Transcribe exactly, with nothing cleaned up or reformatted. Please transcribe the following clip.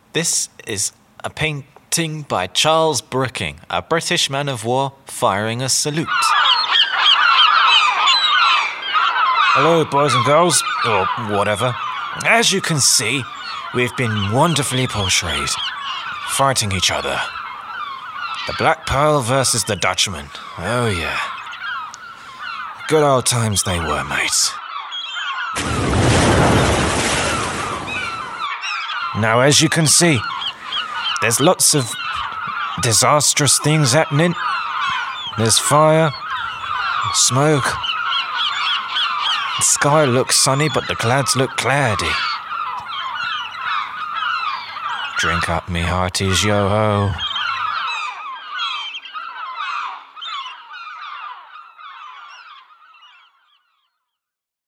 This is a painting by Charles Brooking, a British man of war firing a salute. Hello, boys and girls, or whatever. As you can see, we've been wonderfully portrayed, fighting each other. The Black Pearl versus the Dutchman. Oh yeah. Good old times they were, mates. Now, as you can see, there's lots of disastrous things happening. There's fire, smoke. The sky looks sunny, but the clouds look cloudy. Drink up, me hearties, yo-ho.